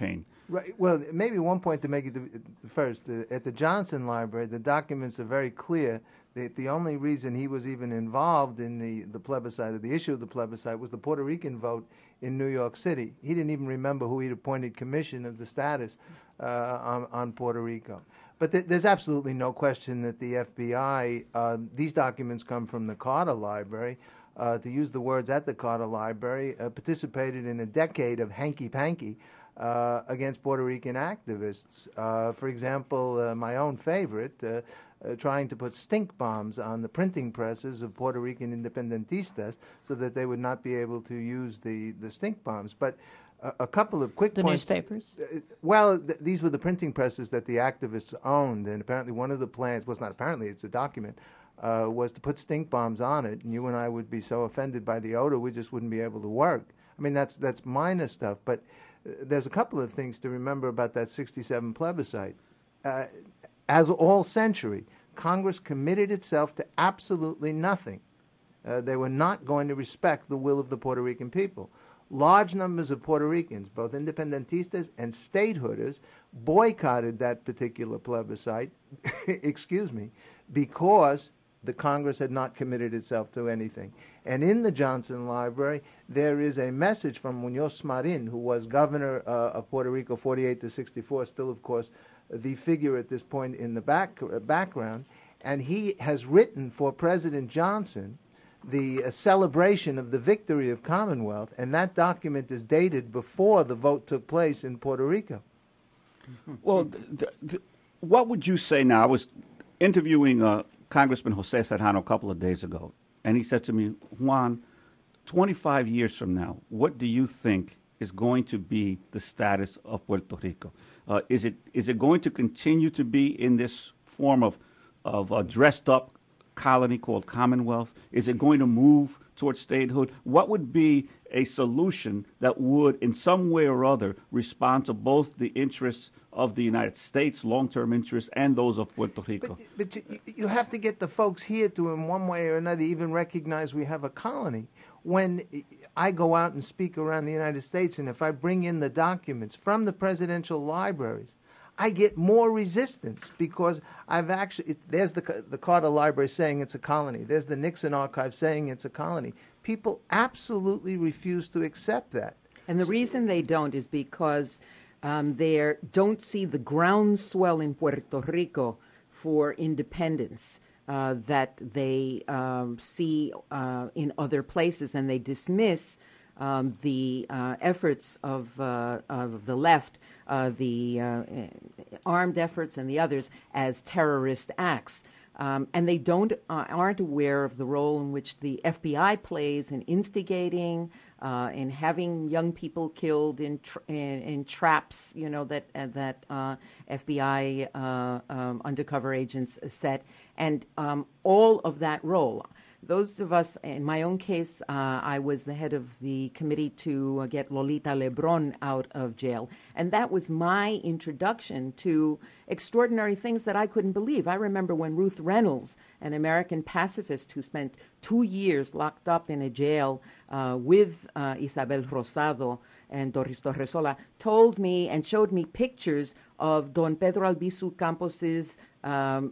Right. Well, maybe one point to make it the, first. The, at the Johnson Library, the documents are very clear that the only reason he was even involved in the, the plebiscite, or the issue of the plebiscite, was the Puerto Rican vote in New York City. He didn't even remember who he'd appointed commission of the status uh, on, on Puerto Rico. But th there's absolutely no question that the F B I, uh, these documents come from the Carter Library, uh, to use the words at the Carter Library, uh, participated in a decade of hanky-panky Uh, against Puerto Rican activists. Uh, for example, uh, my own favorite, uh, uh, trying to put stink bombs on the printing presses of Puerto Rican independentistas so that they would not be able to use the, the stink bombs. But uh, a couple of quick The points. newspapers? Uh, well, th these were the printing presses that the activists owned, and apparently one of the plans, well, it's not apparently, it's a document, uh, was to put stink bombs on it, and you and I would be so offended by the odor, we just wouldn't be able to work. I mean, that's, that's minor stuff, but there's a couple of things to remember about that sixty-seven plebiscite. Uh, as all century, Congress committed itself to absolutely nothing. Uh, they were not going to respect the will of the Puerto Rican people. Large numbers of Puerto Ricans, both independentistas and statehooders, boycotted that particular plebiscite, excuse me, because the Congress had not committed itself to anything. And in the Johnson Library, there is a message from Muñoz Marin, who was governor uh, of Puerto Rico forty-eight to sixty-four, still, of course, the figure at this point in the back, uh, background. And he has written for President Johnson the uh, celebration of the victory of Commonwealth, and that document is dated before the vote took place in Puerto Rico. Well, th th th what would you say now? I was interviewing uh, Congressman Jose Serrano a couple of days ago, and he said to me, Juan, twenty-five years from now, what do you think is going to be the status of Puerto Rico? Uh, is it is it going to continue to be in this form of, of a dressed-up colony called Commonwealth? Is it going to move towards statehood? What would be a solution that would, in some way or other, respond to both the interests of the United States, long-term interests, and those of Puerto Rico? But, but you, you have to get the folks here to, in one way or another, even recognize we have a colony. When I go out and speak around the United States, and if I bring in the documents from the presidential libraries, I get more resistance because I've actually, it, there's the, the Carter Library saying it's a colony. There's the Nixon Archive saying it's a colony. People absolutely refuse to accept that. And the reason they don't is because um, they don't see the groundswell in Puerto Rico for independence uh, that they um, see uh, in other places, and they dismiss Um, the uh, efforts of, uh, of the left, uh, the uh, armed efforts and the others as terrorist acts. Um, and they don't uh, aren't aware of the role in which the F B I plays in instigating, uh, in having young people killed in tra in, in traps, you know, that uh, that uh, F B I uh, um, undercover agents set, and um, all of that role. Those of us, in my own case, uh, I was the head of the committee to uh, get Lolita Lebron out of jail. And that was my introduction to extraordinary things that I couldn't believe. I remember when Ruth Reynolds, an American pacifist who spent two years locked up in a jail uh, with uh, Isabel Rosado and Doris Torresola, told me and showed me pictures of Don Pedro Albizu Campos's um,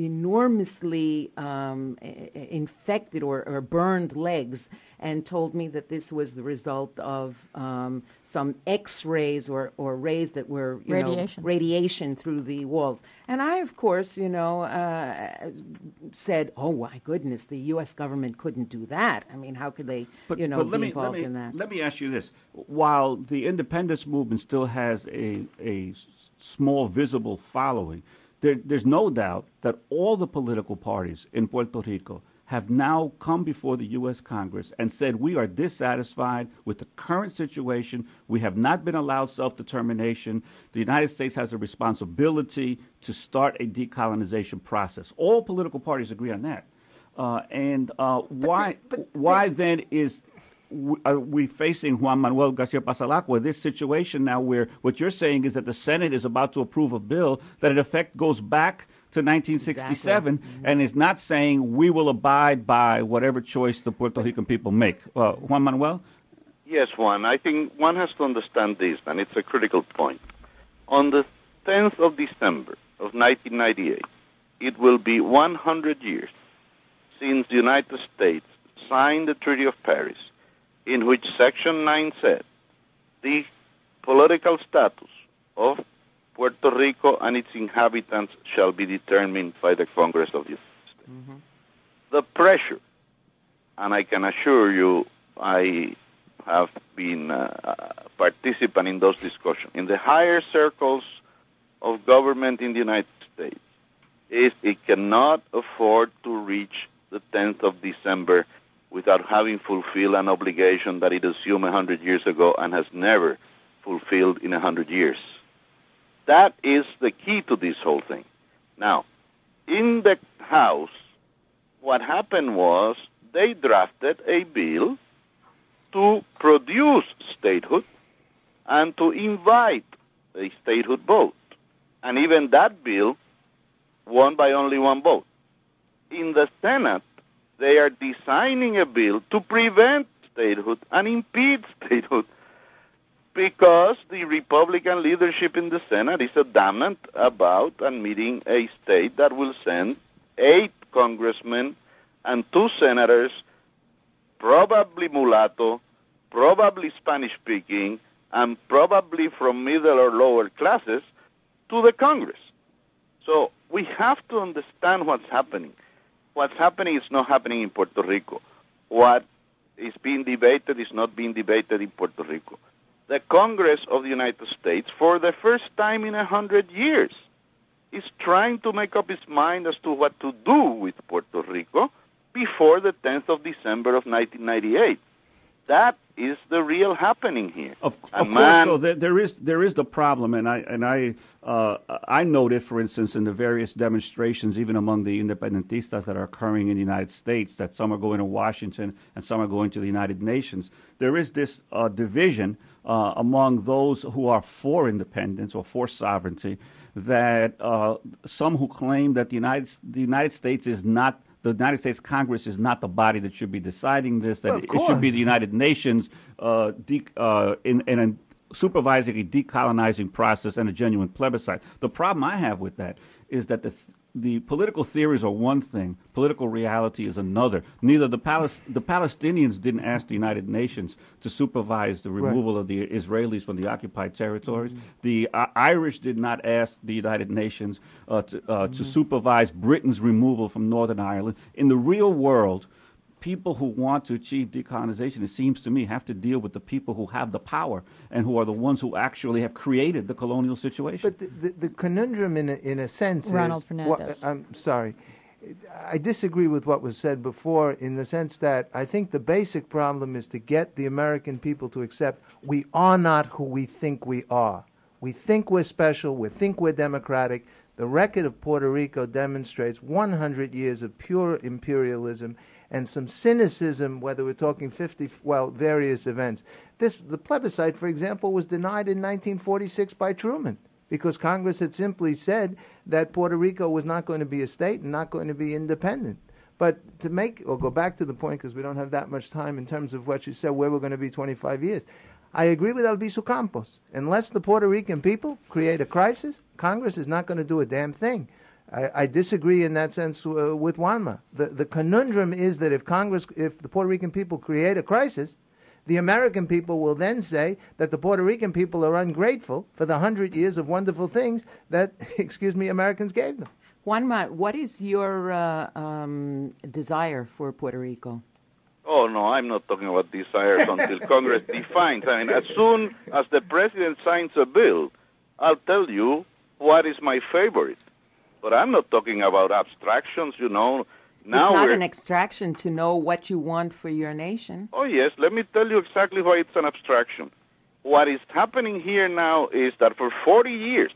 enormously um, infected or, or burned legs, and told me that this was the result of um, some X-rays or, or rays that were, you Radiation. know, radiation through the walls. And I, of course, you know, uh, said, oh, my goodness, the U S government couldn't do that. I mean, how could they, But, you know, but be let me, involved let me, in that? Let me ask you this. While the independence movement still has a, a small visible following, there, there's no doubt that all the political parties in Puerto Rico have now come before the U S Congress and said, we are dissatisfied with the current situation. We have not been allowed self-determination. The United States has a responsibility to start a decolonization process. All political parties agree on that. Uh, and uh, why, but, but, why then is are we facing Juan Manuel Garcia Pasalacqua, this situation now where what you're saying is that the Senate is about to approve a bill that in effect goes back to nineteen sixty-seven exactly. mm-hmm. and is not saying we will abide by whatever choice the Puerto Rican people make. Uh, Juan Manuel? Yes, Juan. I think one has to understand this, and it's a critical point. On the tenth of December of nineteen ninety-eight, it will be one hundred years since the United States signed the Treaty of Paris, in which Section nine said the political status of Puerto Rico and its inhabitants shall be determined by the Congress of the United States. Mm-hmm. The pressure, and I can assure you I have been uh, a participant in those discussions, in the higher circles of government in the United States, is it cannot afford to reach the tenth of December without having fulfilled an obligation that it assumed one hundred years ago and has never fulfilled in one hundred years. That is the key to this whole thing. Now, in the House, what happened was they drafted a bill to produce statehood and to invite a statehood vote. And even that bill won by only one vote. In the Senate, they are designing a bill to prevent statehood and impede statehood because the Republican leadership in the Senate is adamant about admitting a state that will send eight congressmen and two senators, probably mulatto, probably Spanish-speaking, and probably from middle or lower classes, to the Congress. So we have to understand what's happening. What's happening is not happening in Puerto Rico. What is being debated is not being debated in Puerto Rico. The Congress of the United States, for the first time in a hundred years, is trying to make up its mind as to what to do with Puerto Rico before the tenth of December of nineteen ninety-eight. That is the real happening here. Of, of course, man, though, there, there is there is the problem, and I and I uh, I noted, for instance, in the various demonstrations, even among the independentistas that are occurring in the United States, that some are going to Washington and some are going to the United Nations. There is this uh, division uh, among those who are for independence or for sovereignty, that uh, some who claim that the United the United States is not. The United States Congress is not the body that should be deciding this, that Well, it, of it should be the United Nations uh, de- uh, in, in a supervising a decolonizing process and a genuine plebiscite. The problem I have with that is that the th- the political theories are one thing, political reality is another. Neither the Palis- the Palestinians didn't ask the United Nations to supervise the removal right. of the Israelis from the occupied territories. Mm-hmm. The uh, Irish did not ask the United Nations uh, to, uh, mm-hmm. to supervise Britain's removal from Northern Ireland. In the real world, people who want to achieve decolonization, it seems to me, have to deal with the people who have the power and who are the ones who actually have created the colonial situation. But the, the, the conundrum, in a, in a sense, Ronald is... Fernandez. What, I'm sorry. I disagree with what was said before in the sense that I think the basic problem is to get the American people to accept we are not who we think we are. We think we're special. We think we're democratic. The record of Puerto Rico demonstrates one hundred years of pure imperialism and some cynicism, whether we're talking fifty, well, various events. This, the plebiscite, for example, was denied in nineteen forty-six by Truman because Congress had simply said that Puerto Rico was not going to be a state and not going to be independent. But to make, or go back to the point, because we don't have that much time in terms of what you said, where we're going to be twenty-five years. I agree with Albizu Campos. Unless the Puerto Rican people create a crisis, Congress is not going to do a damn thing. I, I disagree in that sense uh, with Juanma. The, the conundrum is that if Congress, if the Puerto Rican people create a crisis, the American people will then say that the Puerto Rican people are ungrateful for the hundred years of wonderful things that, excuse me, Americans gave them. Juanma, what is your uh, um, desire for Puerto Rico? Oh, no, I'm not talking about desires until Congress defines. I mean, as soon as the president signs a bill, I'll tell you what is my favorite. But I'm not talking about abstractions, you know. Now it's not we're... an abstraction to know what you want for your nation. Oh, yes. Let me tell you exactly why it's an abstraction. What is happening here now is that for forty years,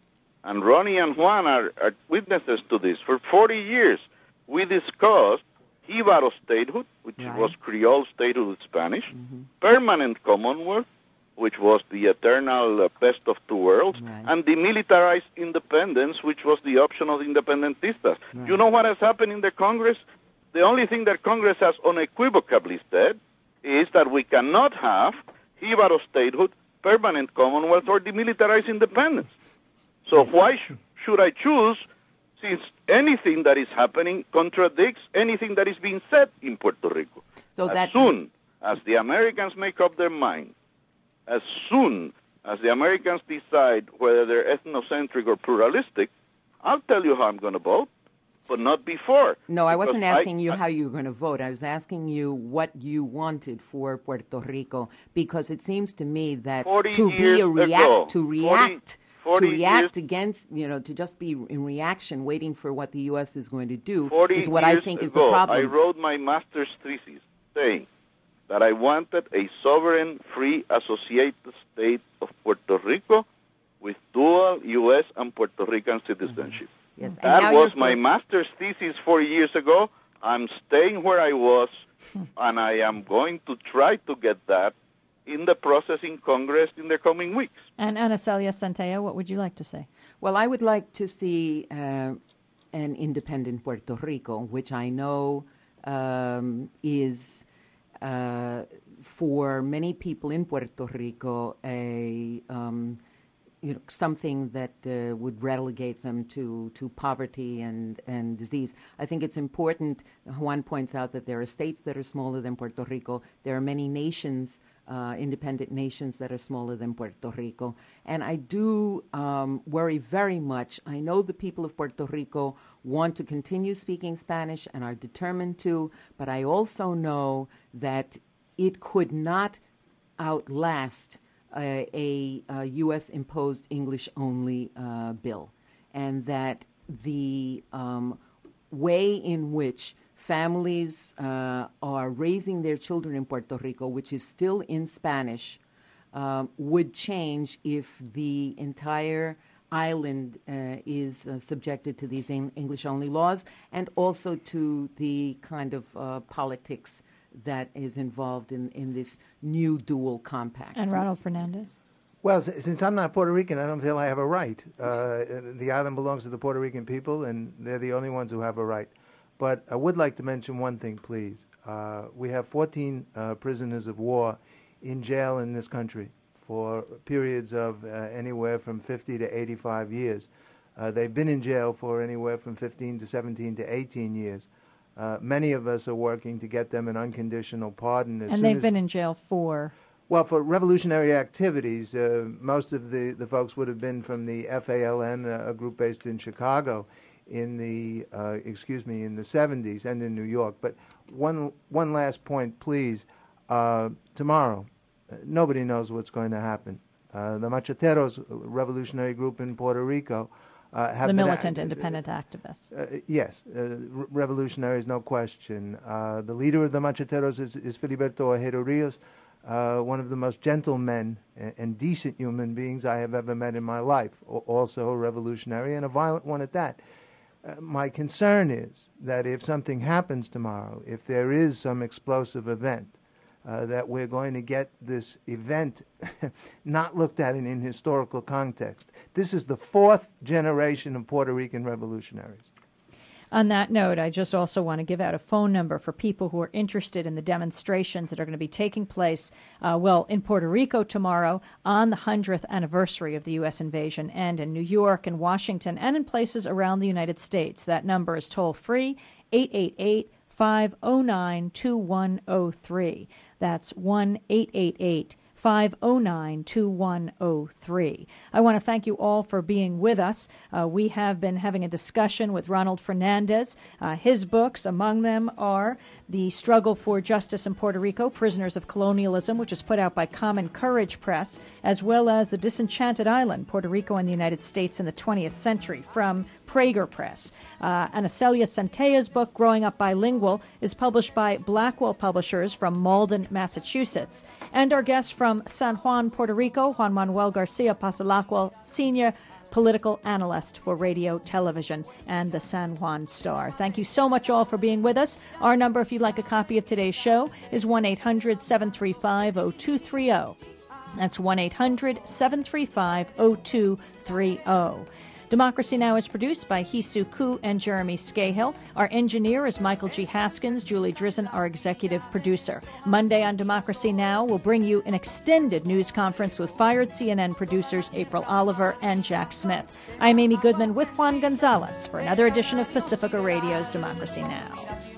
and Ronnie and Juan are, are witnesses to this, for forty years, we discussed Jíbaro statehood, which right. was Creole statehood with Spanish, mm-hmm. permanent Commonwealth, which was the eternal uh, best of two worlds, right. and demilitarized independence, which was the option of the independentistas. Right. You know what has happened in the Congress? The only thing that Congress has unequivocally said is that we cannot have Jíbaro statehood, permanent Commonwealth, or demilitarized independence. So why sh- should I choose, since anything that is happening contradicts anything that is being said in Puerto Rico? So as that soon as the Americans make up their mind, as soon as the Americans decide whether they're ethnocentric or pluralistic, I'll tell you how I'm going to vote, but not before. No, I wasn't Because asking I- you I- how you were going to vote. I was asking you what you wanted for Puerto Rico, because it seems to me that forty to be years a react ago, to forty react forty to react years- against, you know, to just be in reaction, waiting for what the U S is going to do, forty is what I years think is ago, the problem. I wrote my master's thesis saying that I wanted a sovereign, free, associated state of Puerto Rico with dual U S and Puerto Rican citizenship. Yes, and now That you're was my for- master's thesis four years ago. I'm staying where I was, and I am going to try to get that in the process in Congress in the coming weeks. And Ana Celia Centella, what would you like to say? Well, I would like to see uh, an independent Puerto Rico, which I know um, is, uh, for many people in Puerto Rico, a um, you know, something that uh, would relegate them to, to poverty and, and disease. I think it's important. Juan points out that there are states that are smaller than Puerto Rico. There are many nations, uh, independent nations, that are smaller than Puerto Rico. And I do um, worry very much. I know the people of Puerto Rico want to continue speaking Spanish and are determined to, but I also know that it could not outlast Uh, a, a U S imposed English-only uh, bill, and that the um, way in which families uh, are raising their children in Puerto Rico, which is still in Spanish, um, would change if the entire island uh, is uh, subjected to these en- English-only laws, and also to the kind of uh, politics that is involved in, in this new dual compact. And Ronald Fernandez? Well, s- since I'm not Puerto Rican, I don't feel I have a right. Uh, the island belongs to the Puerto Rican people, and they're the only ones who have a right. But I would like to mention one thing, please. Uh, we have fourteen uh, prisoners of war in jail in this country for periods of uh, anywhere from fifty to eighty-five years. Uh, they've been in jail for anywhere from fifteen to seventeen to eighteen years. Uh, many of us are working to get them an unconditional pardon. As And soon they've as been in jail for... Well, for revolutionary activities, uh, most of the, the folks would have been from the F A L N, a, a group based in Chicago, in the uh, excuse me, in the seventies, and in New York. But one one last point, please. Uh, tomorrow, uh, nobody knows what's going to happen. Uh, the Macheteros, a revolutionary group in Puerto Rico, uh, have The been militant act- independent activists. uh, yes, uh, re- revolutionaries, no question. Uh, the leader of the Macheteros is, is Filiberto Ojeda Rios, uh, one of the most gentle men and, and decent human beings I have ever met in my life, o- also a revolutionary and a violent one at that. Uh, my concern is that if something happens tomorrow, if there is some explosive event, uh, that we're going to get this event not looked at in, in historical context. This is the fourth generation of Puerto Rican revolutionaries. On that note, I just also want to give out a phone number for people who are interested in the demonstrations that are going to be taking place, uh, well, in Puerto Rico tomorrow on the hundredth anniversary of the U S invasion, and in New York and Washington and in places around the United States. That number is toll-free, eight eight eight, five oh nine, two one oh three. That's one eight eight eight, five oh nine, two one oh three. I want to thank you all for being with us. Uh, we have been having a discussion with Ronald Fernandez. Uh, his books, among them, are The Struggle for Justice in Puerto Rico, Prisoners of Colonialism, which is put out by Common Courage Press, as well as The Disenchanted Island, Puerto Rico and the United States in the twentieth century, from Prager Press. Uh, Ana Celia Centella's book, Growing Up Bilingual, is published by Blackwell Publishers from Malden, Massachusetts. And our guest from San Juan, Puerto Rico, Juan Manuel Garcia Pasalacual, senior political analyst for radio, television, and the San Juan Star. Thank you so much all for being with us. Our number, if you'd like a copy of today's show, is one eight hundred, seven three five, oh two three oh. That's one eight hundred, seven three five, oh two three oh. Democracy Now! Is produced by Hisu Ku and Jeremy Scahill. Our engineer is Michael G. Haskins, Julie Drizzen, our executive producer. Monday on Democracy Now! Will bring you an extended news conference with fired C N N producers April Oliver and Jack Smith. I'm Amy Goodman with Juan Gonzalez for another edition of Pacifica Radio's Democracy Now!